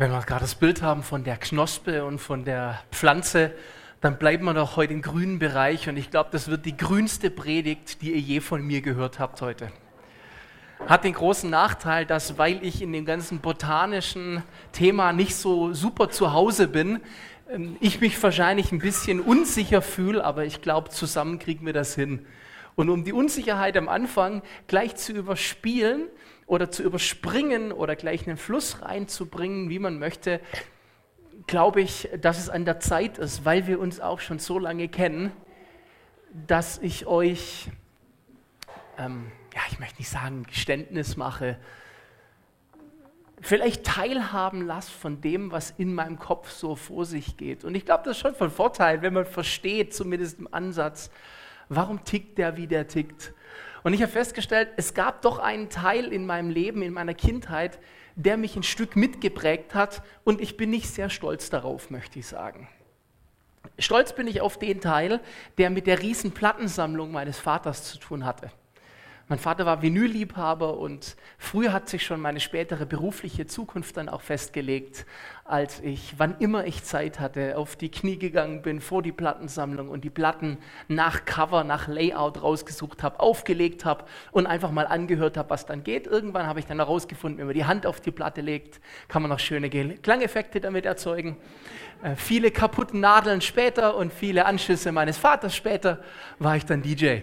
Wenn wir gerade das Bild haben von der Knospe und von der Pflanze, dann bleiben wir doch heute im grünen Bereich und ich glaube, das wird die grünste Predigt, die ihr je von mir gehört habt heute. Hat den großen Nachteil, dass, weil ich in dem ganzen botanischen Thema nicht so super zu Hause bin, ich mich wahrscheinlich ein bisschen unsicher fühle, aber ich glaube, zusammen kriegen wir das hin. Und um die Unsicherheit am Anfang gleich zu überspielen oder zu überspringen oder gleich einen Fluss reinzubringen, wie man möchte, glaube ich, dass es an der Zeit ist, weil wir uns auch schon so lange kennen, dass ich euch, ich möchte nicht sagen Geständnis mache, vielleicht teilhaben lasse von dem, was in meinem Kopf so vor sich geht. Und ich glaube, das ist schon von Vorteil, wenn man versteht, zumindest im Ansatz, warum tickt der, wie der tickt. Und ich habe festgestellt, es gab doch einen Teil in meinem Leben, in meiner Kindheit, der mich ein Stück mitgeprägt hat und ich bin nicht sehr stolz darauf, möchte ich sagen. Stolz bin ich auf den Teil, der mit der riesen Plattensammlung meines Vaters zu tun hatte. Mein Vater war Vinylliebhaber und früher hat sich schon meine spätere berufliche Zukunft dann auch festgelegt, als ich, wann immer ich Zeit hatte, auf die Knie gegangen bin vor die Plattensammlung und die Platten nach Cover, nach Layout rausgesucht habe, aufgelegt habe und einfach mal angehört habe, was dann geht. Irgendwann habe ich dann herausgefunden, wenn man die Hand auf die Platte legt, kann man noch schöne Klangeffekte damit erzeugen. Viele kaputte Nadeln später und viele Anschlüsse meines Vaters später war ich dann DJ.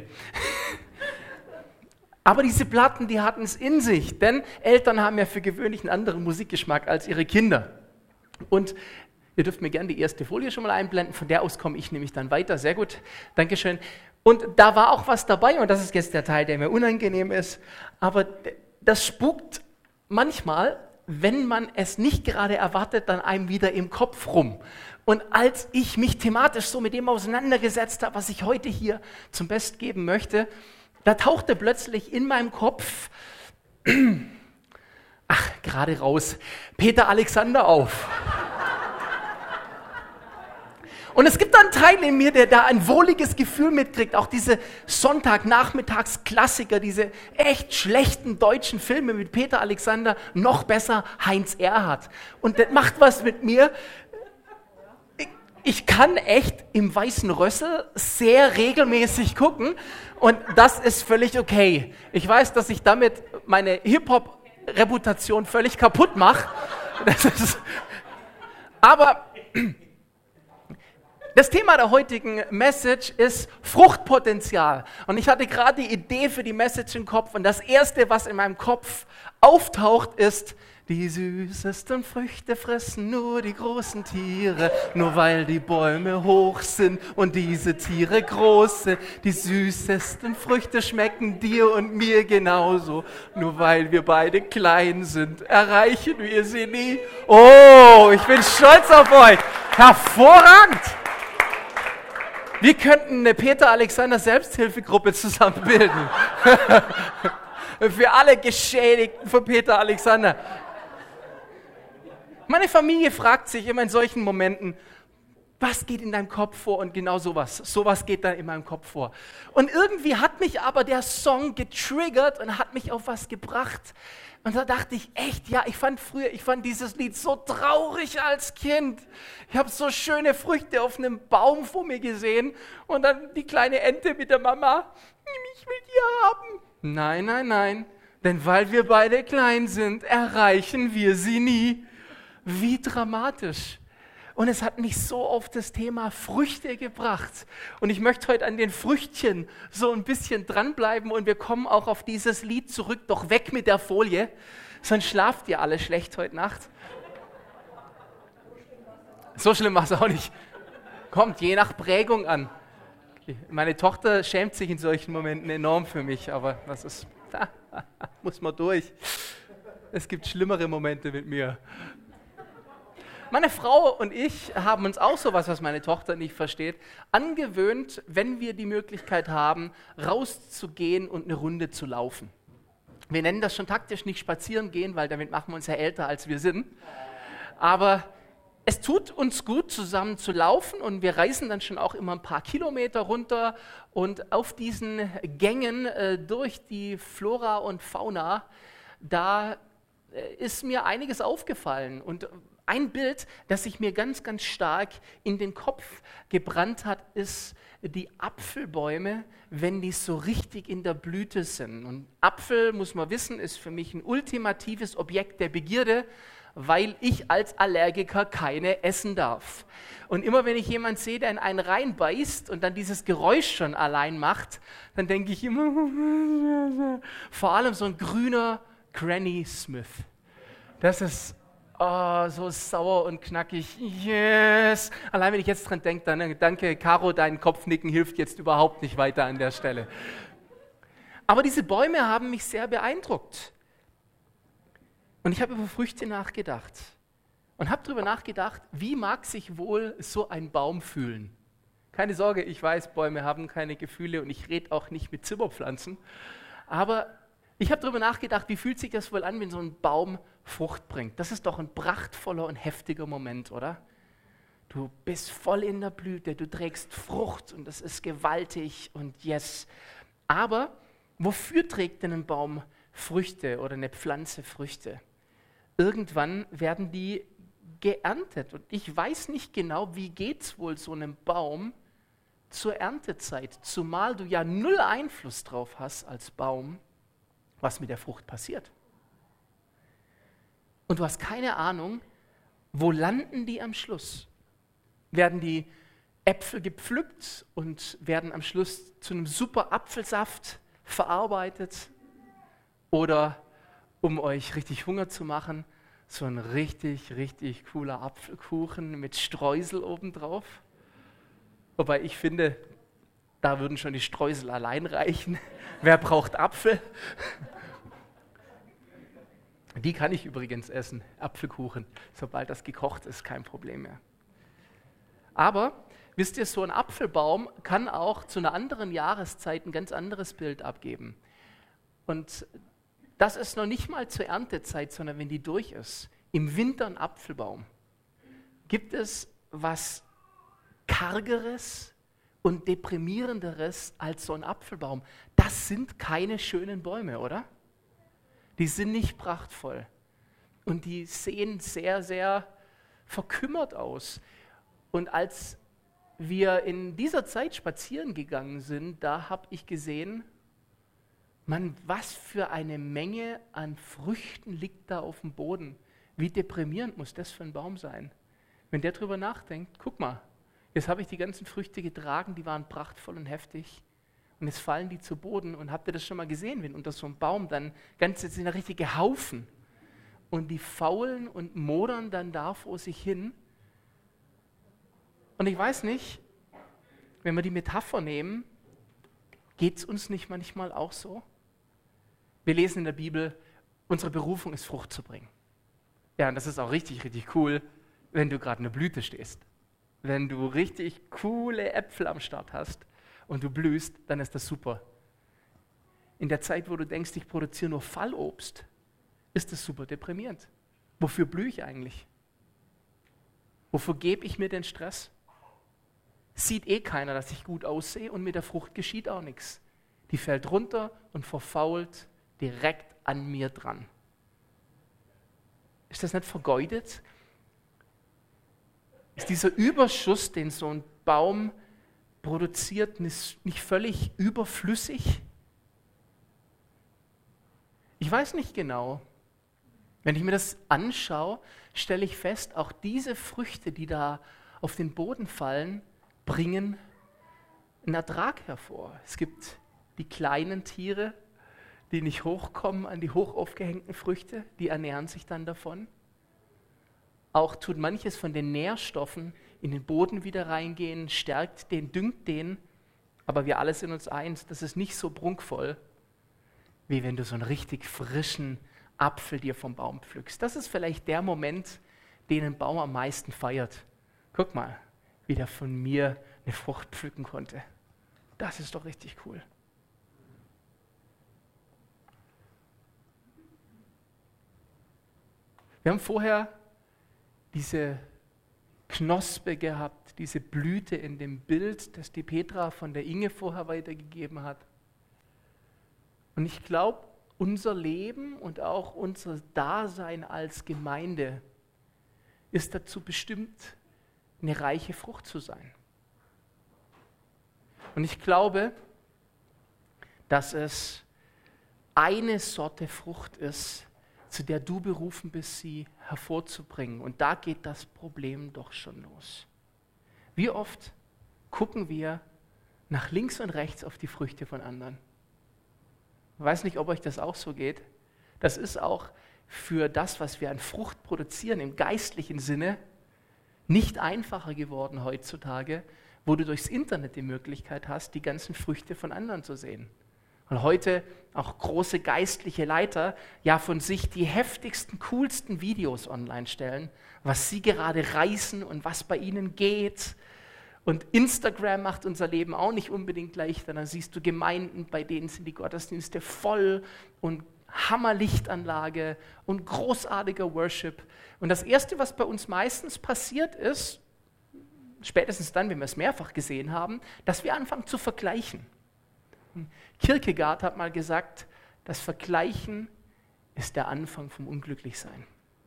Aber diese Platten, die hatten es in sich, denn Eltern haben ja für gewöhnlich einen anderen Musikgeschmack als ihre Kinder. Und ihr dürft mir gerne die erste Folie schon mal einblenden, von der aus komme ich nämlich dann weiter. Sehr gut, Dankeschön. Und da war auch was dabei, und das ist jetzt der Teil, der mir unangenehm ist, aber das spukt manchmal, wenn man es nicht gerade erwartet, dann einem wieder im Kopf rum. Und als ich mich thematisch so mit dem auseinandergesetzt habe, was ich heute hier zum Besten geben möchte, da tauchte plötzlich in meinem Kopf, gerade raus, Peter Alexander auf. Und es gibt einen Teil in mir, der da ein wohliges Gefühl mitkriegt, auch diese Sonntagnachmittagsklassiker, diese echt schlechten deutschen Filme mit Peter Alexander, noch besser Heinz Erhardt. Und das macht was mit mir. Ich kann echt im Weißen Rössel sehr regelmäßig gucken und das ist völlig okay. Ich weiß, dass ich damit meine Hip-Hop-Reputation völlig kaputt mache. Aber das Thema der heutigen Message ist Fruchtpotenzial. Und ich hatte gerade die Idee für die Message im Kopf und das Erste, was in meinem Kopf auftaucht, ist: Die süßesten Früchte fressen nur die großen Tiere, nur weil die Bäume hoch sind und diese Tiere groß sind. Die süßesten Früchte schmecken dir und mir genauso, nur weil wir beide klein sind, erreichen wir sie nie. Oh, ich bin stolz auf euch. Hervorragend. Wir könnten eine Peter Alexander Selbsthilfegruppe zusammen bilden. Für alle Geschädigten von Peter Alexander. Meine Familie fragt sich immer in solchen Momenten, was geht in deinem Kopf vor? Und genau sowas geht dann in meinem Kopf vor. Und irgendwie hat mich aber der Song getriggert und hat mich auf was gebracht. Und da dachte ich, echt, ja, ich fand dieses Lied so traurig als Kind. Ich habe so schöne Früchte auf einem Baum vor mir gesehen und dann die kleine Ente mit der Mama, ich will die haben. Nein, denn weil wir beide klein sind, erreichen wir sie nie. Wie dramatisch. Und es hat mich so auf das Thema Früchte gebracht. Und ich möchte heute an den Früchtchen so ein bisschen dranbleiben und wir kommen auch auf dieses Lied zurück. Doch weg mit der Folie, sonst schlaft ihr alle schlecht heute Nacht. So schlimm war es auch nicht. Kommt je nach Prägung an. Meine Tochter schämt sich in solchen Momenten enorm für mich, aber das ist, muss man durch. Es gibt schlimmere Momente mit mir. Meine Frau und ich haben uns auch sowas, was meine Tochter nicht versteht, angewöhnt, wenn wir die Möglichkeit haben, rauszugehen und eine Runde zu laufen. Wir nennen das schon taktisch nicht spazieren gehen, weil damit machen wir uns ja älter, als wir sind. Aber es tut uns gut, zusammen zu laufen und wir reisen dann schon auch immer ein paar Kilometer runter und auf diesen Gängen durch die Flora und Fauna, da ist mir einiges aufgefallen und ein Bild, das sich mir ganz, ganz stark in den Kopf gebrannt hat, ist die Apfelbäume, wenn die so richtig in der Blüte sind. Und Apfel, muss man wissen, ist für mich ein ultimatives Objekt der Begierde, weil ich als Allergiker keine essen darf. Und immer wenn ich jemanden sehe, der in einen reinbeißt und dann dieses Geräusch schon allein macht, dann denke ich immer, vor allem so ein grüner Granny Smith. Das ist so sauer und knackig. Yes! Allein wenn ich jetzt dran denke, dann danke, Caro, dein Kopfnicken hilft jetzt überhaupt nicht weiter an der Stelle. Aber diese Bäume haben mich sehr beeindruckt. Und ich habe über Früchte nachgedacht und habe darüber nachgedacht, wie mag sich wohl so ein Baum fühlen? Keine Sorge, ich weiß, Bäume haben keine Gefühle und ich rede auch nicht mit Zimmerpflanzen. Aber ich habe darüber nachgedacht, wie fühlt sich das wohl an, wenn so ein Baum Frucht bringt? Das ist doch ein prachtvoller und heftiger Moment, oder? Du bist voll in der Blüte, du trägst Frucht und das ist gewaltig und yes. Aber wofür trägt denn ein Baum Früchte oder eine Pflanze Früchte? Irgendwann werden die geerntet. Und ich weiß nicht genau, wie geht es wohl so einem Baum zur Erntezeit, zumal du ja null Einfluss drauf hast als Baum, was mit der Frucht passiert. Und du hast keine Ahnung, wo landen die am Schluss? Werden die Äpfel gepflückt und werden am Schluss zu einem super Apfelsaft verarbeitet? Oder, um euch richtig Hunger zu machen, so ein richtig, richtig cooler Apfelkuchen mit Streusel obendrauf? Wobei ich finde, da würden schon die Streusel allein reichen. Wer braucht Apfel? Die kann ich übrigens essen, Apfelkuchen. Sobald das gekocht ist, kein Problem mehr. Aber, wisst ihr, so ein Apfelbaum kann auch zu einer anderen Jahreszeit ein ganz anderes Bild abgeben. Und das ist noch nicht mal zur Erntezeit, sondern wenn die durch ist. Im Winter ein Apfelbaum. Gibt es was Kargeres und Deprimierenderes als so ein Apfelbaum? Das sind keine schönen Bäume, oder? Die sind nicht prachtvoll. Und die sehen sehr, sehr verkümmert aus. Und als wir in dieser Zeit spazieren gegangen sind, da habe ich gesehen, Mann, was für eine Menge an Früchten liegt da auf dem Boden. Wie deprimierend muss das für ein Baum sein? Wenn der drüber nachdenkt, guck mal, jetzt habe ich die ganzen Früchte getragen, die waren prachtvoll und heftig. Und jetzt fallen die zu Boden. Und habt ihr das schon mal gesehen, wenn unter so einem Baum dann ganz sind da richtige Haufen. Und die faulen und modern dann da vor sich hin. Und ich weiß nicht, wenn wir die Metapher nehmen, geht es uns nicht manchmal auch so? Wir lesen in der Bibel, unsere Berufung ist, Frucht zu bringen. Ja, und das ist auch richtig, richtig cool, wenn du gerade in der Blüte stehst. Wenn du richtig coole Äpfel am Start hast und du blühst, dann ist das super. In der Zeit, wo du denkst, ich produziere nur Fallobst, ist das super deprimierend. Wofür blühe ich eigentlich? Wofür gebe ich mir den Stress? Sieht eh keiner, dass ich gut aussehe und mit der Frucht geschieht auch nichts. Die fällt runter und verfault direkt an mir dran. Ist das nicht vergeudet? Ist dieser Überschuss, den so ein Baum produziert, nicht völlig überflüssig? Ich weiß nicht genau. Wenn ich mir das anschaue, stelle ich fest, auch diese Früchte, die da auf den Boden fallen, bringen einen Ertrag hervor. Es gibt die kleinen Tiere, die nicht hochkommen an die hoch aufgehängten Früchte, die ernähren sich dann davon. Auch tut manches von den Nährstoffen in den Boden wieder reingehen, stärkt den, düngt den, aber wir alle sind uns eins, das ist nicht so prunkvoll, wie wenn du so einen richtig frischen Apfel dir vom Baum pflückst. Das ist vielleicht der Moment, den ein Baum am meisten feiert. Guck mal, wie der von mir eine Frucht pflücken konnte. Das ist doch richtig cool. Wir haben vorher diese Knospe gehabt, diese Blüte in dem Bild, das die Petra von der Inge vorher weitergegeben hat. Und ich glaube, unser Leben und auch unser Dasein als Gemeinde ist dazu bestimmt, eine reiche Frucht zu sein. Und ich glaube, dass es eine Sorte Frucht ist, zu der du berufen bist, sie hervorzubringen. Und da geht das Problem doch schon los. Wie oft gucken wir nach links und rechts auf die Früchte von anderen? Ich weiß nicht, ob euch das auch so geht. Das ist auch für das, was wir an Frucht produzieren, im geistlichen Sinne, nicht einfacher geworden heutzutage, wo du durchs Internet die Möglichkeit hast, die ganzen Früchte von anderen zu sehen. Und heute auch große geistliche Leiter ja von sich die heftigsten, coolsten Videos online stellen, was sie gerade reißen und was bei ihnen geht. Und Instagram macht unser Leben auch nicht unbedingt leichter. Dann siehst du Gemeinden, bei denen sind die Gottesdienste voll und Hammerlichtanlage und großartiger Worship. Und das Erste, was bei uns meistens passiert ist, spätestens dann, wenn wir es mehrfach gesehen haben, dass wir anfangen zu vergleichen. Kierkegaard hat mal gesagt, das Vergleichen ist der Anfang vom Unglücklichsein.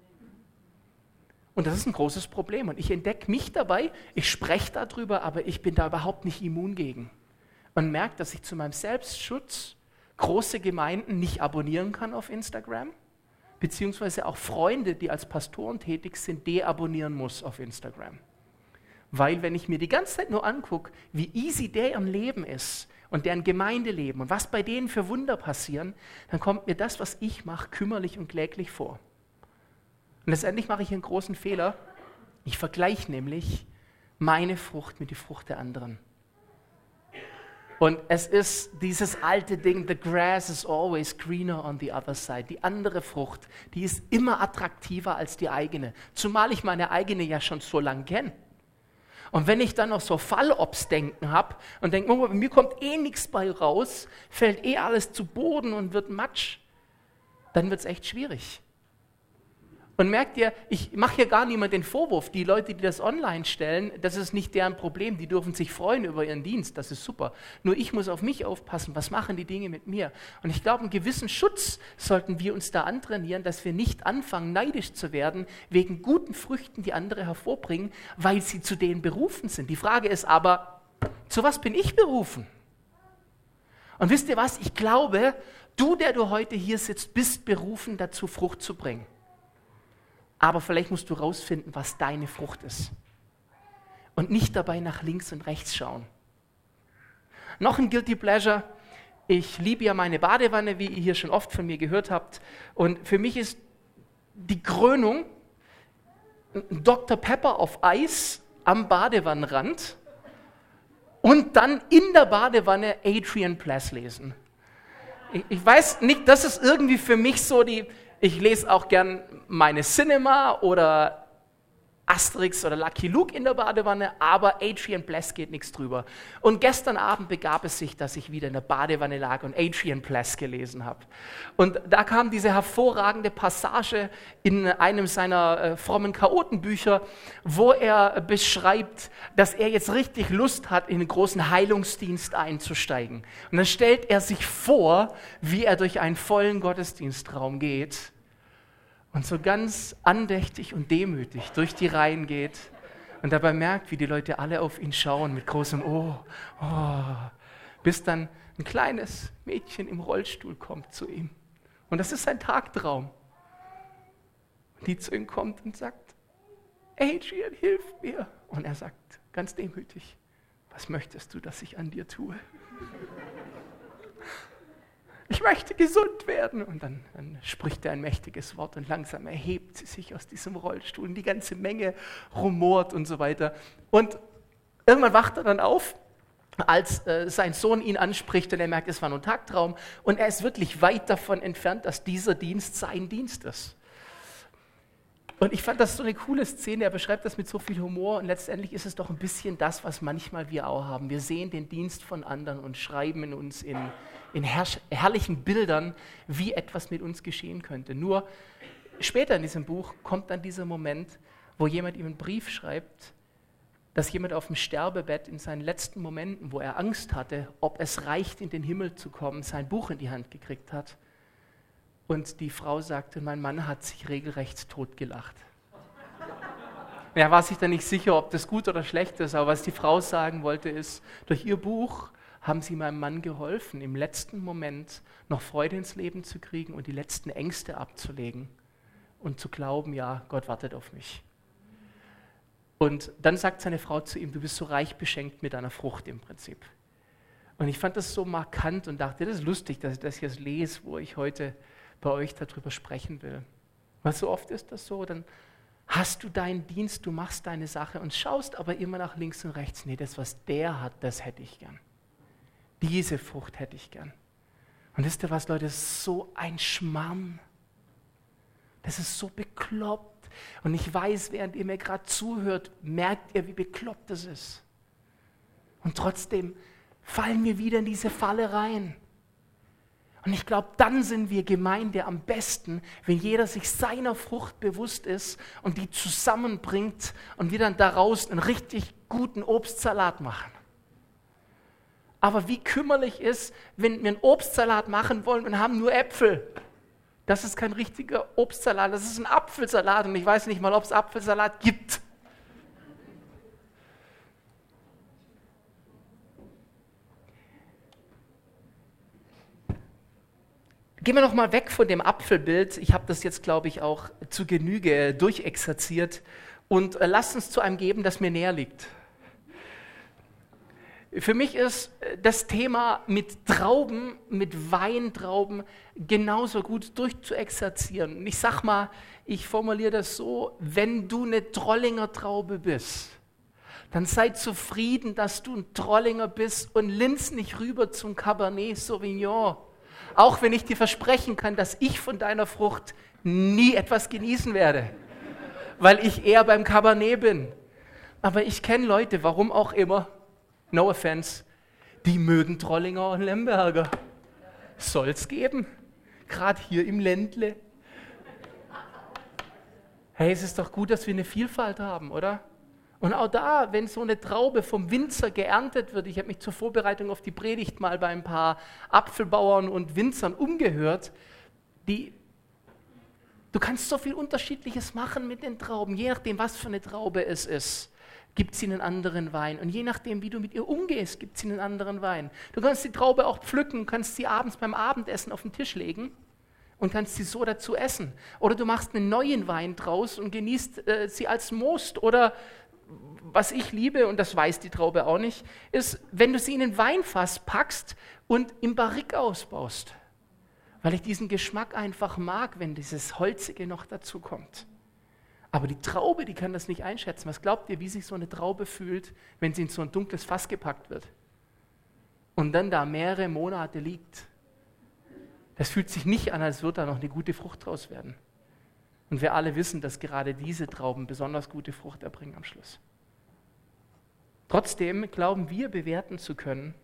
Und das ist ein großes Problem. Und ich entdecke mich dabei, ich spreche darüber, aber ich bin da überhaupt nicht immun gegen. Und merke, dass ich zu meinem Selbstschutz große Gemeinden nicht abonnieren kann auf Instagram, beziehungsweise auch Freunde, die als Pastoren tätig sind, deabonnieren muss auf Instagram. Weil wenn ich mir die ganze Zeit nur angucke, wie easy deren Leben ist und deren Gemeindeleben und was bei denen für Wunder passieren, dann kommt mir das, was ich mache, kümmerlich und kläglich vor. Und letztendlich mache ich einen großen Fehler. Ich vergleiche nämlich meine Frucht mit der Frucht der anderen. Und es ist dieses alte Ding, the grass is always greener on the other side. Die andere Frucht, die ist immer attraktiver als die eigene. Zumal ich meine eigene ja schon so lange kenne. Und wenn ich dann noch so Fallobstdenken habe und denke, oh, bei mir kommt eh nichts bei raus, fällt eh alles zu Boden und wird Matsch, dann wird es echt schwierig. Und merkt ihr, ich mache hier gar niemand den Vorwurf, die Leute, die das online stellen, das ist nicht deren Problem, die dürfen sich freuen über ihren Dienst, das ist super. Nur ich muss auf mich aufpassen, was machen die Dinge mit mir? Und ich glaube, einen gewissen Schutz sollten wir uns da antrainieren, dass wir nicht anfangen, neidisch zu werden, wegen guten Früchten, die andere hervorbringen, weil sie zu denen berufen sind. Die Frage ist aber, zu was bin ich berufen? Und wisst ihr was, ich glaube, du, der du heute hier sitzt, bist berufen dazu, Frucht zu bringen. Aber vielleicht musst du rausfinden, was deine Frucht ist. Und nicht dabei nach links und rechts schauen. Noch ein Guilty Pleasure. Ich liebe ja meine Badewanne, wie ihr hier schon oft von mir gehört habt. Und für mich ist die Krönung ein Dr. Pepper auf Eis am Badewannenrand und dann in der Badewanne Adrian Plass lesen. Ich weiß nicht, das ist irgendwie für mich so die... Ich lese auch gern meine Cinema oder Asterix oder Lucky Luke in der Badewanne, aber Adrian Plass geht nichts drüber. Und gestern Abend begab es sich, dass ich wieder in der Badewanne lag und Adrian Plass gelesen habe. Und da kam diese hervorragende Passage in einem seiner frommen Chaotenbücher, wo er beschreibt, dass er jetzt richtig Lust hat, in den großen Heilungsdienst einzusteigen. Und dann stellt er sich vor, wie er durch einen vollen Gottesdienstraum geht und so ganz andächtig und demütig durch die Reihen geht und dabei merkt, wie die Leute alle auf ihn schauen mit großem Oh, bis dann ein kleines Mädchen im Rollstuhl kommt zu ihm. Und das ist sein Tagtraum. Die zu ihm kommt und sagt, Adrian, hilf mir. Und er sagt ganz demütig, was möchtest du, dass ich an dir tue? Ich möchte gesund werden. Und dann spricht er ein mächtiges Wort und langsam erhebt sie sich aus diesem Rollstuhl und die ganze Menge rumort und so weiter. Und irgendwann wacht er dann auf, als sein Sohn ihn anspricht und er merkt, es war nur ein Tagtraum und er ist wirklich weit davon entfernt, dass dieser Dienst sein Dienst ist. Und ich fand das so eine coole Szene, er beschreibt das mit so viel Humor und letztendlich ist es doch ein bisschen das, was manchmal wir auch haben. Wir sehen den Dienst von anderen und schreiben in uns in herrlichen Bildern, wie etwas mit uns geschehen könnte. Nur später in diesem Buch kommt dann dieser Moment, wo jemand ihm einen Brief schreibt, dass jemand auf dem Sterbebett in seinen letzten Momenten, wo er Angst hatte, ob es reicht, in den Himmel zu kommen, sein Buch in die Hand gekriegt hat. Und die Frau sagte, mein Mann hat sich regelrecht totgelacht. Er war sich dann nicht sicher, ob das gut oder schlecht ist, aber was die Frau sagen wollte ist, durch ihr Buch haben sie meinem Mann geholfen, im letzten Moment noch Freude ins Leben zu kriegen und die letzten Ängste abzulegen und zu glauben, ja, Gott wartet auf mich. Und dann sagt seine Frau zu ihm, du bist so reich beschenkt mit deiner Frucht im Prinzip. Und ich fand das so markant und dachte, das ist lustig, dass ich das jetzt lese, wo ich heute bei euch darüber sprechen will. Weil so oft ist das so, dann hast du deinen Dienst, du machst deine Sache und schaust aber immer nach links und rechts. Nee, das, was der hat, das hätte ich gern. Diese Frucht hätte ich gern. Und wisst ihr was, Leute, das ist so ein Schmarrn. Das ist so bekloppt. Und ich weiß, während ihr mir gerade zuhört, merkt ihr, wie bekloppt das ist. Und trotzdem fallen wir wieder in diese Falle rein. Und ich glaube, dann sind wir Gemeinde am besten, wenn jeder sich seiner Frucht bewusst ist und die zusammenbringt und wir dann daraus einen richtig guten Obstsalat machen. Aber wie kümmerlich ist, wenn wir einen Obstsalat machen wollen und haben nur Äpfel. Das ist kein richtiger Obstsalat, das ist ein Apfelsalat und ich weiß nicht mal, ob es Apfelsalat gibt. Gehen wir noch mal weg von dem Apfelbild. Ich habe das jetzt, glaube ich, auch zu Genüge durchexerziert und lasst uns zu einem geben, das mir näher liegt. Für mich ist das Thema mit Trauben, mit Weintrauben genauso gut durchzuexerzieren. Und ich sag mal, ich formuliere das so, wenn du eine Trollinger Traube bist, dann sei zufrieden, dass du ein Trollinger bist und linz nicht rüber zum Cabernet Sauvignon. Auch wenn ich dir versprechen kann, dass ich von deiner Frucht nie etwas genießen werde, weil ich eher beim Cabernet bin. Aber ich kenne Leute, warum auch immer, no offense, die mögen Trollinger und Lemberger. Soll's geben, gerade hier im Ländle. Hey, es ist doch gut, dass wir eine Vielfalt haben, oder? Und auch da, wenn so eine Traube vom Winzer geerntet wird, ich habe mich zur Vorbereitung auf die Predigt mal bei ein paar Apfelbauern und Winzern umgehört, du kannst so viel Unterschiedliches machen mit den Trauben, je nachdem, was für eine Traube es ist, gibt sie einen anderen Wein. Und je nachdem, wie du mit ihr umgehst, gibt sie einen anderen Wein. Du kannst die Traube auch pflücken, kannst sie abends beim Abendessen auf den Tisch legen und kannst sie so dazu essen. Oder du machst einen neuen Wein draus und genießt sie als Most. Oder was ich liebe, und das weiß die Traube auch nicht, ist, wenn du sie in ein Weinfass packst und im Barrique ausbaust. Weil ich diesen Geschmack einfach mag, wenn dieses Holzige noch dazu kommt. Aber die Traube, die kann das nicht einschätzen. Was glaubt ihr, wie sich so eine Traube fühlt, wenn sie in so ein dunkles Fass gepackt wird? Und dann da mehrere Monate liegt. Das fühlt sich nicht an, als würde da noch eine gute Frucht draus werden. Und wir alle wissen, dass gerade diese Trauben besonders gute Frucht erbringen am Schluss. Trotzdem glauben wir, bewerten zu können,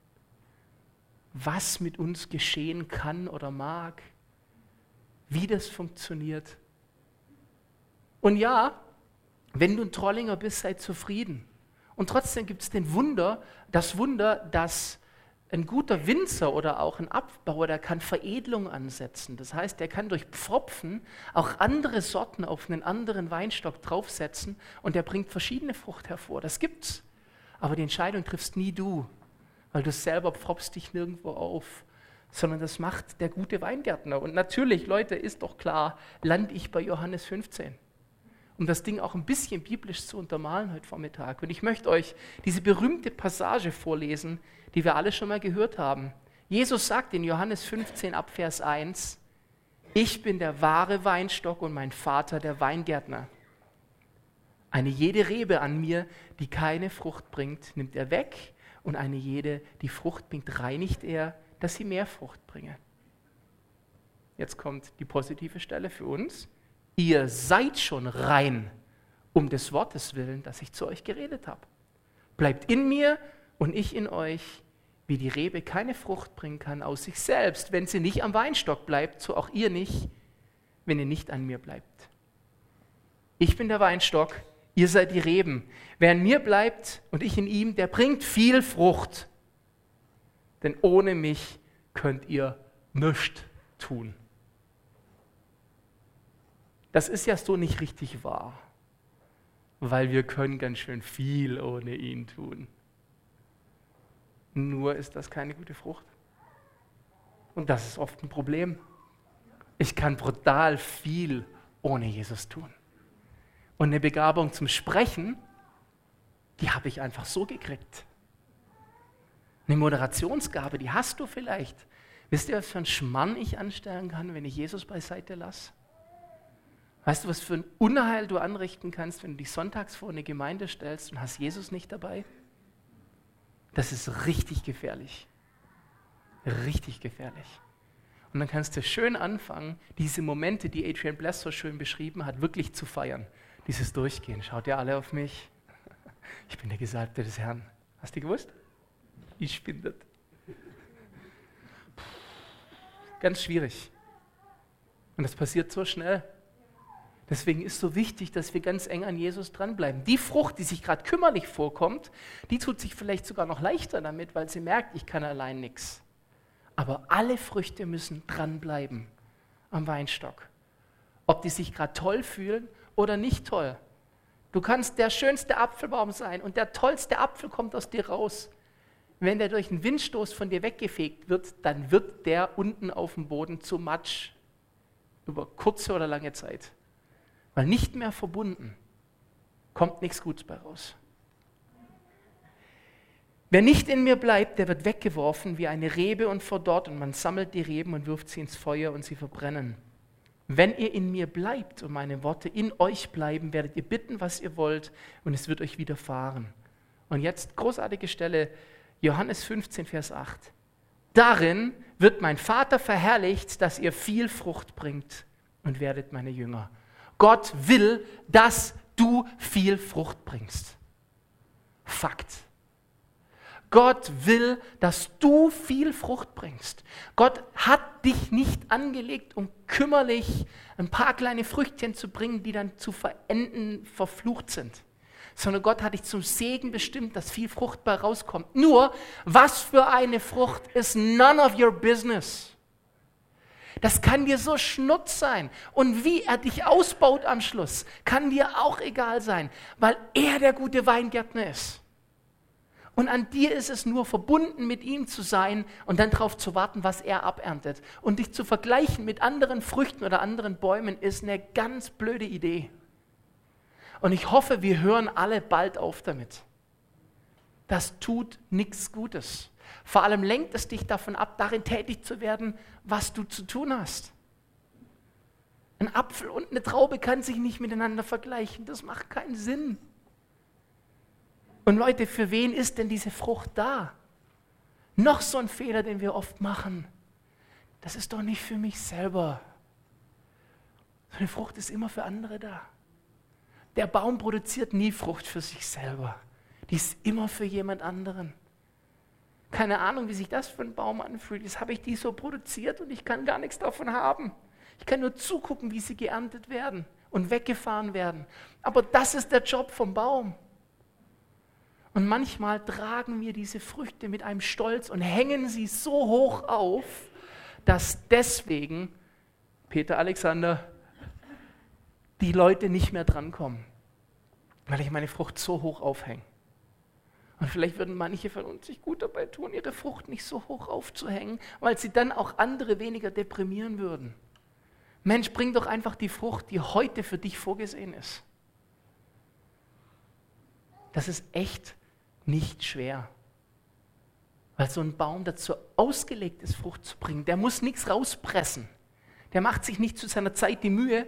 was mit uns geschehen kann oder mag, wie das funktioniert. Und ja, wenn du ein Trollinger bist, sei zufrieden. Und trotzdem gibt es das Wunder, dass ein guter Winzer oder auch ein Abbauer, der kann Veredelung ansetzen. Das heißt, der kann durch Pfropfen auch andere Sorten auf einen anderen Weinstock draufsetzen und der bringt verschiedene Frucht hervor. Das gibt's. Aber die Entscheidung triffst nie du, weil du selber pfropfst dich nirgendwo auf, sondern das macht der gute Weingärtner. Und natürlich, Leute, ist doch klar, lande ich bei Johannes 15. Um das Ding auch ein bisschen biblisch zu untermalen heute Vormittag. Und ich möchte euch diese berühmte Passage vorlesen, die wir alle schon mal gehört haben. Jesus sagt in Johannes 15 ab Vers 1, ich bin der wahre Weinstock und mein Vater der Weingärtner. Eine jede Rebe an mir, die keine Frucht bringt, nimmt er weg und eine jede, die Frucht bringt, reinigt er, dass sie mehr Frucht bringe. Jetzt kommt die positive Stelle für uns. Ihr seid schon rein, um des Wortes willen, das ich zu euch geredet habe. Bleibt in mir und ich in euch, wie die Rebe keine Frucht bringen kann aus sich selbst, wenn sie nicht am Weinstock bleibt, so auch ihr nicht, wenn ihr nicht an mir bleibt. Ich bin der Weinstock, ihr seid die Reben. Wer an mir bleibt und ich in ihm, der bringt viel Frucht. Denn ohne mich könnt ihr nichts tun. Das ist ja so nicht richtig wahr. weil wir können ganz schön viel ohne ihn tun. Nur ist das keine gute Frucht. Und das ist oft ein Problem. Ich kann brutal viel ohne Jesus tun. Und eine Begabung zum Sprechen, die habe ich einfach so gekriegt. Eine Moderationsgabe, die hast du vielleicht. Wisst ihr, was für einen Schmarrn ich anstellen kann, wenn ich Jesus beiseite lasse? Weißt du, was für ein Unheil du anrichten kannst, wenn du dich sonntags vor eine Gemeinde stellst und hast Jesus nicht dabei? Das ist richtig gefährlich. Richtig gefährlich. Und dann kannst du schön anfangen, diese Momente, die Adrian Bless so schön beschrieben hat, wirklich zu feiern. Dieses Durchgehen. Schaut ihr alle auf mich? Ich bin der Gesalbte des Herrn. Hast du gewusst? Ich bin das. Ganz schwierig. Und das passiert so schnell. Deswegen ist es so wichtig, dass wir ganz eng an Jesus dranbleiben. Die Frucht, die sich gerade kümmerlich vorkommt, die tut sich vielleicht sogar noch leichter damit, weil sie merkt, ich kann allein nichts. Aber alle Früchte müssen dranbleiben am Weinstock. Ob die sich gerade toll fühlen oder nicht toll. Du kannst der schönste Apfelbaum sein und der tollste Apfel kommt aus dir raus. Wenn der durch einen Windstoß von dir weggefegt wird, dann wird der unten auf dem Boden zu Matsch. Über kurze oder lange Zeit. Weil nicht mehr verbunden, kommt nichts Gutes bei raus. Wer nicht in mir bleibt, der wird weggeworfen wie eine Rebe und verdorrt und man sammelt die Reben und wirft sie ins Feuer und sie verbrennen. Wenn ihr in mir bleibt und meine Worte in euch bleiben, werdet ihr bitten, was ihr wollt und es wird euch widerfahren. Und jetzt großartige Stelle, Johannes 15, Vers 8. Darin wird mein Vater verherrlicht, dass ihr viel Frucht bringt und werdet meine Jünger. Gott will, dass du viel Frucht bringst. Fakt. Gott will, dass du viel Frucht bringst. Gott hat dich nicht angelegt, um kümmerlich ein paar kleine Früchtchen zu bringen, die dann zu verenden verflucht sind. Sondern Gott hat dich zum Segen bestimmt, dass viel Frucht bei rauskommt. Nur, was für eine Frucht ist none of your business. Das kann dir so schnutz sein. Und wie er dich ausbaut am Schluss, kann dir auch egal sein, weil er der gute Weingärtner ist. Und an dir ist es nur verbunden, mit ihm zu sein und dann darauf zu warten, was er aberntet. Und dich zu vergleichen mit anderen Früchten oder anderen Bäumen ist eine ganz blöde Idee. Und ich hoffe, wir hören alle bald auf damit. Das tut nichts Gutes. Vor allem lenkt es dich davon ab, darin tätig zu werden, was du zu tun hast. Ein Apfel und eine Traube kann sich nicht miteinander vergleichen. Das macht keinen Sinn. Und Leute, für wen ist denn diese Frucht da? Noch so ein Fehler, den wir oft machen. Das ist doch nicht für mich selber. So eine Frucht ist immer für andere da. Der Baum produziert nie Frucht für sich selber. Die ist immer für jemand anderen. Keine Ahnung, wie sich das für einen Baum anfühlt. Jetzt habe ich die so produziert und ich kann gar nichts davon haben. Ich kann nur zugucken, wie sie geerntet werden und weggefahren werden. Aber das ist der Job vom Baum. Und manchmal tragen wir diese Früchte mit einem Stolz und hängen sie so hoch auf, dass deswegen, Peter Alexander, die Leute nicht mehr drankommen, weil ich meine Frucht so hoch aufhänge. Und vielleicht würden manche von uns sich gut dabei tun, ihre Frucht nicht so hoch aufzuhängen, weil sie dann auch andere weniger deprimieren würden. Mensch, bring doch einfach die Frucht, die heute für dich vorgesehen ist. Das ist echt nicht schwer. Weil so ein Baum dazu ausgelegt ist, Frucht zu bringen, der muss nichts rauspressen. Der macht sich nicht zu seiner Zeit die Mühe.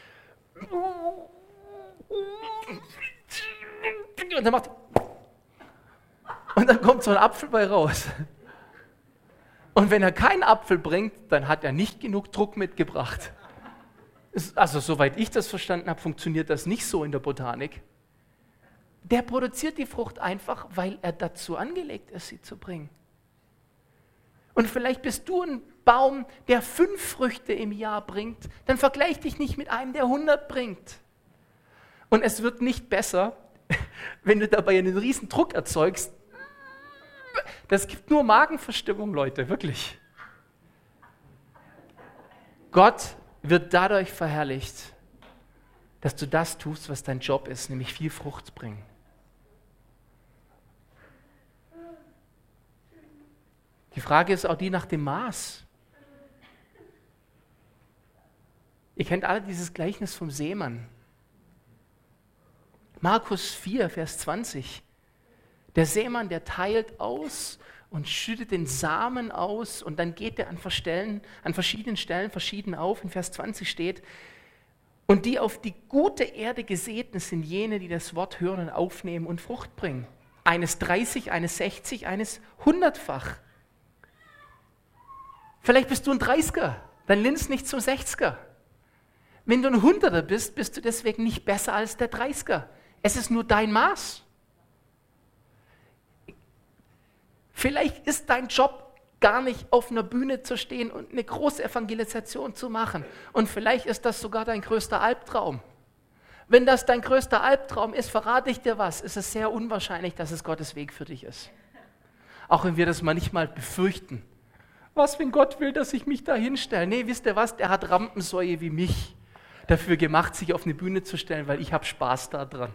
Und dann kommt so ein Apfel bei raus. Und wenn er keinen Apfel bringt, dann hat er nicht genug Druck mitgebracht. Also soweit ich das verstanden habe, funktioniert das nicht so in der Botanik. Der produziert die Frucht einfach, weil er dazu angelegt ist, sie zu bringen. Und vielleicht bist du ein Baum, der 5 Früchte im Jahr bringt, dann vergleich dich nicht mit einem, der 100 bringt. Und es wird nicht besser, wenn du dabei einen riesen Druck erzeugst. Das gibt nur Magenverstimmung, Leute, wirklich. Gott wird dadurch verherrlicht, dass du das tust, was dein Job ist, nämlich viel Frucht bringen. Die Frage ist auch die nach dem Maß. Ihr kennt alle dieses Gleichnis vom Seemann. Markus 4, Vers 20. Der Seemann, der teilt aus und schüttet den Samen aus und dann geht er an verschiedenen Stellen verschieden auf. In Vers 20 steht, und die auf die gute Erde gesäten sind jene, die das Wort hören und aufnehmen und Frucht bringen. Eines 30, eines 60, eines 100-fach. Vielleicht bist du ein 30er, dann linst nicht zum 60er. Wenn du ein 100er bist, bist du deswegen nicht besser als der 30er. Es ist nur dein Maß. Vielleicht ist dein Job gar nicht auf einer Bühne zu stehen und eine große Evangelisation zu machen. Und vielleicht ist das sogar dein größter Albtraum. Wenn das dein größter Albtraum ist, verrate ich dir was, ist es sehr unwahrscheinlich, dass es Gottes Weg für dich ist. Auch wenn wir das manchmal befürchten. Was, wenn Gott will, dass ich mich da hinstelle? Nee, wisst ihr was, der hat Rampensäue wie mich dafür gemacht, sich auf eine Bühne zu stellen, weil ich habe Spaß daran.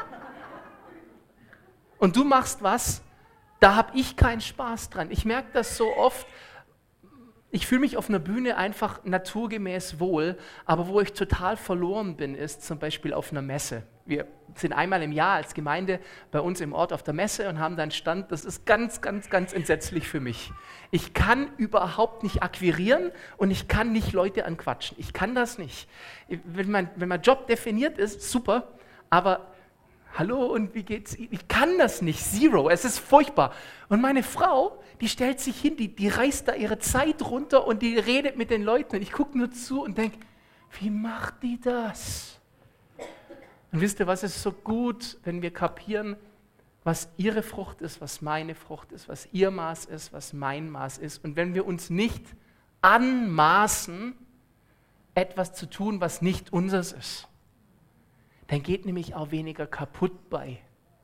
Und du machst was, da habe ich keinen Spaß dran. Ich merke das so oft, ich fühle mich auf einer Bühne einfach naturgemäß wohl, aber wo ich total verloren bin, ist zum Beispiel auf einer Messe. Wir sind einmal im Jahr als Gemeinde bei uns im Ort auf der Messe und haben da einen Stand, das ist ganz, ganz, ganz entsetzlich für mich. Ich kann überhaupt nicht akquirieren und ich kann nicht Leute anquatschen. Ich kann das nicht. Wenn mein Job definiert ist, super, aber hallo und wie geht's? Ich kann das nicht, zero, es ist furchtbar. Und meine Frau, die stellt sich hin, die reißt da ihre Zeit runter und die redet mit den Leuten und ich gucke nur zu und denke, wie macht die das? Und wisst ihr was, es ist so gut, wenn wir kapieren, was ihre Frucht ist, was meine Frucht ist, was ihr Maß ist, was mein Maß ist. Und wenn wir uns nicht anmaßen, etwas zu tun, was nicht unseres ist, dann geht nämlich auch weniger kaputt bei.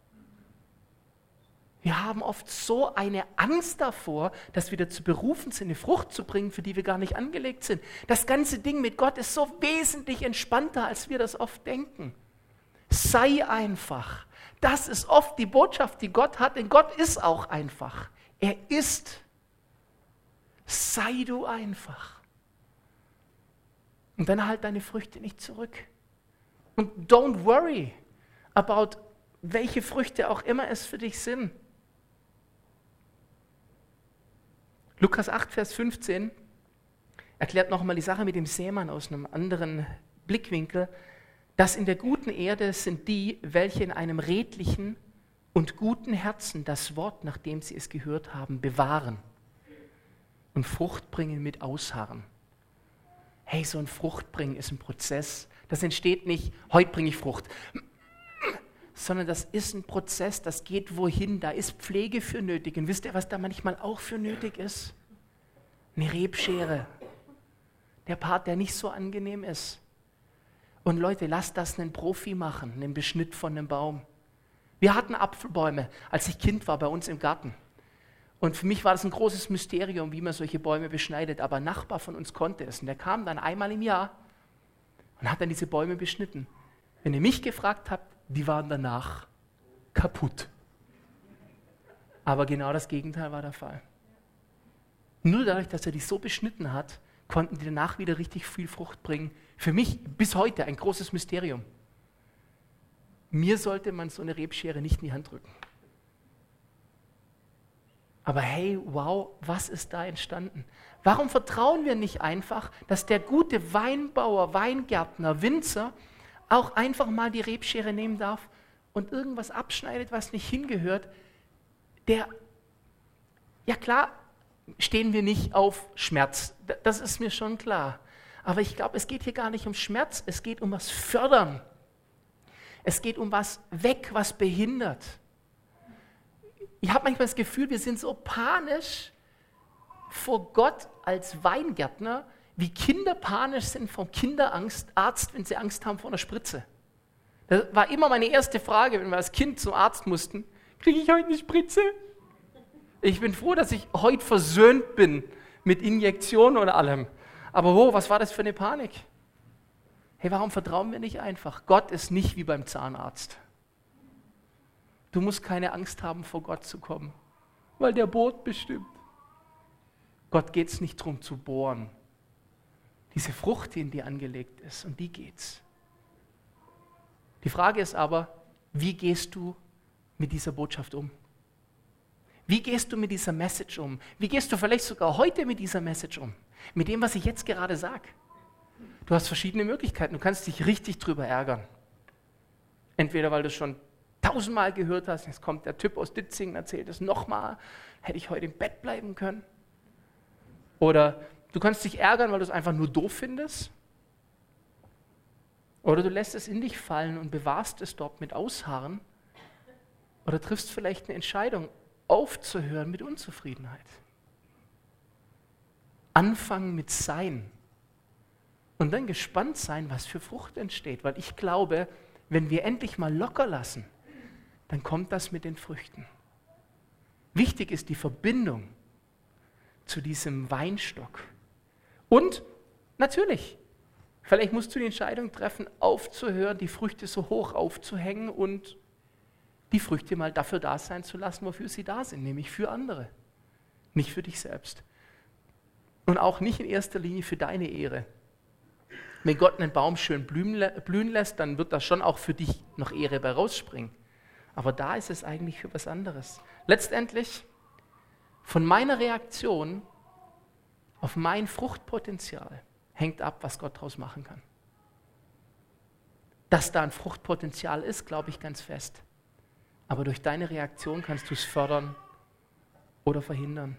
Wir haben oft so eine Angst davor, dass wir dazu berufen sind, eine Frucht zu bringen, für die wir gar nicht angelegt sind. Das ganze Ding mit Gott ist so wesentlich entspannter, als wir das oft denken. Sei einfach. Das ist oft die Botschaft, die Gott hat, denn Gott ist auch einfach. Er ist. Sei du einfach. Und dann halt deine Früchte nicht zurück. Und don't worry about welche Früchte auch immer es für dich sind. Lukas 8, Vers 15 erklärt nochmal die Sache mit dem Sämann aus einem anderen Blickwinkel. Das in der guten Erde sind die, welche in einem redlichen und guten Herzen das Wort, nachdem sie es gehört haben, bewahren und Frucht bringen mit Ausharren. Hey, so ein Fruchtbringen ist ein Prozess. Das entsteht nicht, heute bringe ich Frucht, sondern das ist ein Prozess, das geht wohin, da ist Pflege für nötig. Und wisst ihr, was da manchmal auch für nötig ist? Eine Rebschere. Der Part, der nicht so angenehm ist. Und Leute, lasst das einen Profi machen, einen Beschnitt von einem Baum. Wir hatten Apfelbäume, als ich Kind war, bei uns im Garten. Und für mich war das ein großes Mysterium, wie man solche Bäume beschneidet. Aber ein Nachbar von uns konnte es. Und der kam dann einmal im Jahr und hat dann diese Bäume beschnitten. Wenn ihr mich gefragt habt, die waren danach kaputt. Aber genau das Gegenteil war der Fall. Nur dadurch, dass er die so beschnitten hat, konnten die danach wieder richtig viel Frucht bringen. Für mich bis heute ein großes Mysterium. Mir sollte man so eine Rebschere nicht in die Hand drücken. Aber hey, wow, was ist da entstanden? Warum vertrauen wir nicht einfach, dass der gute Weinbauer, Weingärtner, Winzer auch einfach mal die Rebschere nehmen darf und irgendwas abschneidet, was nicht hingehört? Ja klar, stehen wir nicht auf Schmerz, das ist mir schon klar. Aber ich glaube, es geht hier gar nicht um Schmerz, es geht um was fördern. Es geht um was weg, was behindert. Ich habe manchmal das Gefühl, wir sind so panisch vor Gott als Weingärtner, wie Kinder panisch sind vom Kinderarzt, wenn sie Angst haben vor einer Spritze. Das war immer meine erste Frage, wenn wir als Kind zum Arzt mussten. Kriege ich heute eine Spritze? Ich bin froh, dass ich heute versöhnt bin mit Injektionen und allem. Aber was war das für eine Panik? Hey, warum vertrauen wir nicht einfach? Gott ist nicht wie beim Zahnarzt. Du musst keine Angst haben, vor Gott zu kommen, weil der bohrt bestimmt. Gott geht es nicht darum zu bohren. Diese Frucht, die in dir angelegt ist, um die geht's. Die Frage ist aber, wie gehst du mit dieser Botschaft um? Wie gehst du mit dieser Message um? Wie gehst du vielleicht sogar heute mit dieser Message um? Mit dem, was ich jetzt gerade sage? Du hast verschiedene Möglichkeiten. Du kannst dich richtig drüber ärgern. Entweder, weil du es schon 1000-mal gehört hast, jetzt kommt der Typ aus Ditzingen, erzählt es nochmal, hätte ich heute im Bett bleiben können. Oder du kannst dich ärgern, weil du es einfach nur doof findest. Oder du lässt es in dich fallen und bewahrst es dort mit Ausharren. Oder triffst vielleicht eine Entscheidung, aufzuhören mit Unzufriedenheit. Anfangen mit Sein. Und dann gespannt sein, was für Frucht entsteht. Weil ich glaube, wenn wir endlich mal locker lassen, dann kommt das mit den Früchten. Wichtig ist die Verbindung zu diesem Weinstock. Und natürlich, vielleicht musst du die Entscheidung treffen, aufzuhören, die Früchte so hoch aufzuhängen und die Früchte mal dafür da sein zu lassen, wofür sie da sind, nämlich für andere, nicht für dich selbst. Und auch nicht in erster Linie für deine Ehre. Wenn Gott einen Baum schön blühen lässt, dann wird da schon auch für dich noch Ehre bei rausspringen. Aber da ist es eigentlich für was anderes. Letztendlich, von meiner Reaktion auf mein Fruchtpotenzial hängt ab, was Gott daraus machen kann. Dass da ein Fruchtpotenzial ist, glaube ich ganz fest. Aber durch deine Reaktion kannst du es fördern oder verhindern.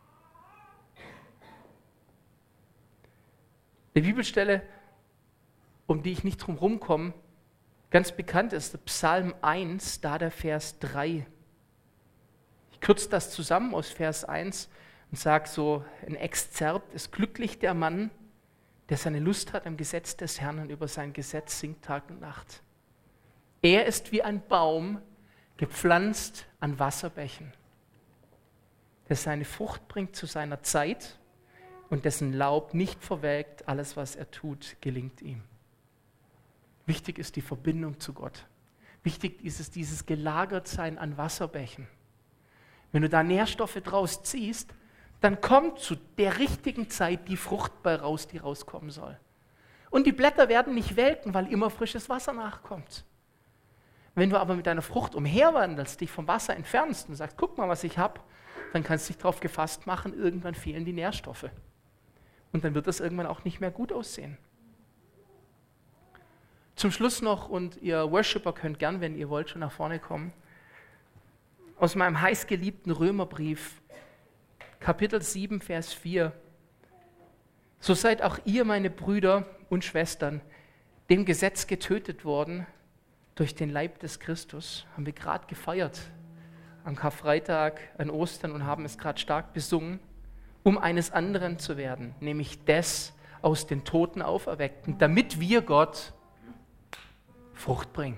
Eine Bibelstelle, um die ich nicht drum rumkomme, ganz bekannt ist, der Psalm 1, da der Vers 3. Ich kürze das zusammen aus Vers 1 und sage so ein Exzerpt: ist glücklich der Mann, der seine Lust hat am Gesetz des Herrn und über sein Gesetz singt Tag und Nacht. Er ist wie ein Baum, gepflanzt an Wasserbächen, der seine Frucht bringt zu seiner Zeit und dessen Laub nicht verwelkt. Alles, was er tut, gelingt ihm. Wichtig ist die Verbindung zu Gott. Wichtig ist es, dieses Gelagertsein an Wasserbächen. Wenn du da Nährstoffe draus ziehst, dann kommt zu der richtigen Zeit die Frucht bei raus, die rauskommen soll. Und die Blätter werden nicht welken, weil immer frisches Wasser nachkommt. Wenn du aber mit deiner Frucht umherwandelst, dich vom Wasser entfernst und sagst, guck mal, was ich habe, dann kannst du dich darauf gefasst machen, irgendwann fehlen die Nährstoffe. Und dann wird das irgendwann auch nicht mehr gut aussehen. Zum Schluss noch, und ihr Worshipper könnt gern, wenn ihr wollt, schon nach vorne kommen, aus meinem heißgeliebten Römerbrief, Kapitel 7, Vers 4. So seid auch ihr, meine Brüder und Schwestern, dem Gesetz getötet worden durch den Leib des Christus. Haben wir gerade gefeiert am Karfreitag, an Ostern, und haben es gerade stark besungen, um eines anderen zu werden, nämlich des aus den Toten Auferweckten, damit wir Gott Frucht bringen.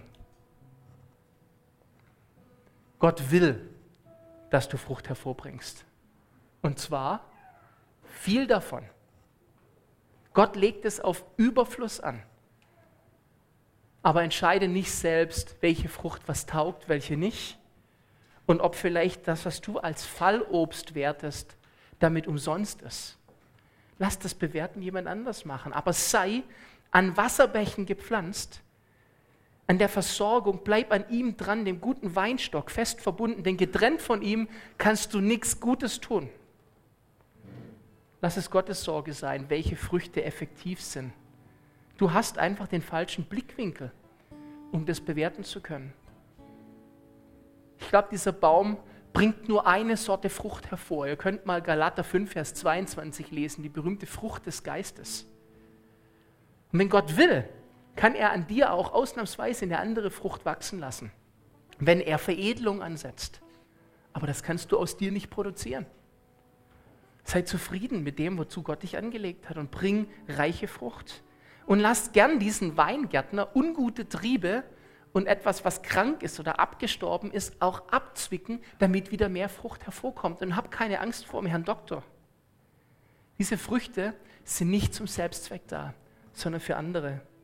Gott will, dass du Frucht hervorbringst. Und zwar viel davon. Gott legt es auf Überfluss an. Aber entscheide nicht selbst, welche Frucht was taugt, welche nicht. Und ob vielleicht das, was du als Fallobst wertest, damit umsonst ist. Lass das Bewerten jemand anders machen. Aber sei an Wasserbächen gepflanzt, an der Versorgung, bleib an ihm dran, dem guten Weinstock, fest verbunden, denn getrennt von ihm kannst du nichts Gutes tun. Lass es Gottes Sorge sein, welche Früchte effektiv sind. Du hast einfach den falschen Blickwinkel, um das bewerten zu können. Ich glaube, dieser Baum bringt nur eine Sorte Frucht hervor. Ihr könnt mal Galater 5, Vers 22 lesen, die berühmte Frucht des Geistes. Und wenn Gott will, kann er an dir auch ausnahmsweise eine andere Frucht wachsen lassen, wenn er Veredelung ansetzt. Aber das kannst du aus dir nicht produzieren. Sei zufrieden mit dem, wozu Gott dich angelegt hat, und bring reiche Frucht. Und lass gern diesen Weingärtner ungute Triebe und etwas, was krank ist oder abgestorben ist, auch abzwicken, damit wieder mehr Frucht hervorkommt. Und hab keine Angst vor dem Herrn Doktor. Diese Früchte sind nicht zum Selbstzweck da, sondern für andere.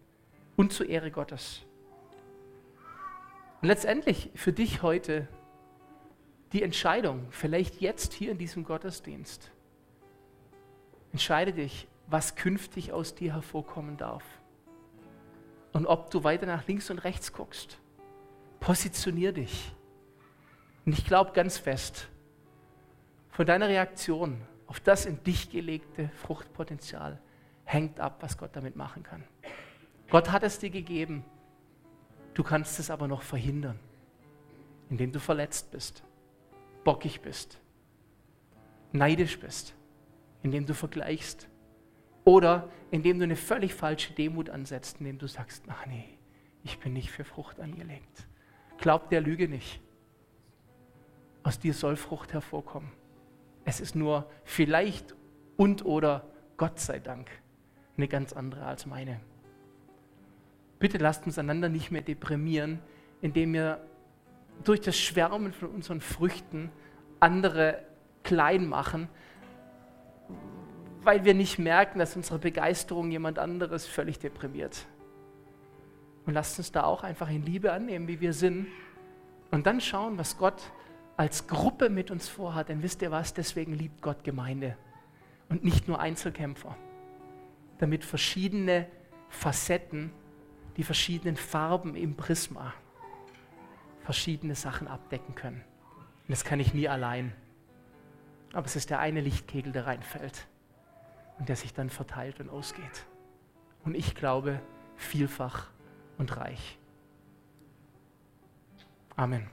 und zur Ehre Gottes. Und letztendlich für dich heute die Entscheidung, vielleicht jetzt hier in diesem Gottesdienst, entscheide dich, was künftig aus dir hervorkommen darf. Und ob du weiter nach links und rechts guckst. Positionier dich. Und ich glaube ganz fest, von deiner Reaktion auf das in dich gelegte Fruchtpotenzial hängt ab, was Gott damit machen kann. Gott hat es dir gegeben. Du kannst es aber noch verhindern, indem du verletzt bist, bockig bist, neidisch bist, indem du vergleichst oder indem du eine völlig falsche Demut ansetzt, indem du sagst, ach nee, ich bin nicht für Frucht angelegt. Glaub der Lüge nicht. Aus dir soll Frucht hervorkommen. Es ist nur vielleicht und oder Gott sei Dank eine ganz andere als meine. Bitte lasst uns einander nicht mehr deprimieren, indem wir durch das Schwärmen von unseren Früchten andere klein machen, weil wir nicht merken, dass unsere Begeisterung jemand anderes völlig deprimiert. Und lasst uns da auch einfach in Liebe annehmen, wie wir sind, und dann schauen, was Gott als Gruppe mit uns vorhat. Denn wisst ihr was, deswegen liebt Gott Gemeinde und nicht nur Einzelkämpfer, damit verschiedene Facetten, die verschiedenen Farben im Prisma verschiedene Sachen abdecken können. Und das kann ich nie allein. Aber es ist der eine Lichtkegel, der reinfällt und der sich dann verteilt und ausgeht. Und ich glaube, vielfach und reich. Amen.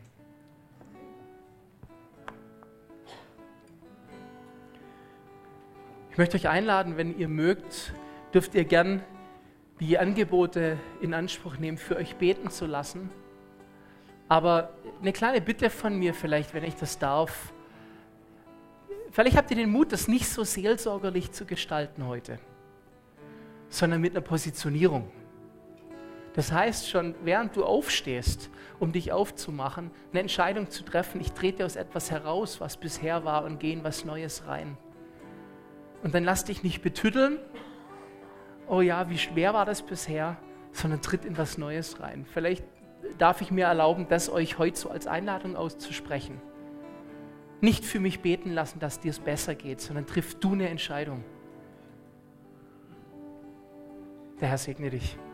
Ich möchte euch einladen, wenn ihr mögt, dürft ihr gern die Angebote in Anspruch nehmen, für euch beten zu lassen. Aber eine kleine Bitte von mir vielleicht, wenn ich das darf. Vielleicht habt ihr den Mut, das nicht so seelsorgerlich zu gestalten heute, sondern mit einer Positionierung. Das heißt schon, während du aufstehst, um dich aufzumachen, eine Entscheidung zu treffen, ich trete aus etwas heraus, was bisher war, und gehe in was Neues rein. Und dann lass dich nicht betüddeln, oh ja, wie schwer war das bisher, sondern tritt in was Neues rein. Vielleicht darf ich mir erlauben, das euch heute so als Einladung auszusprechen. Nicht für mich beten lassen, dass dir es besser geht, sondern triff du eine Entscheidung. Der Herr segne dich.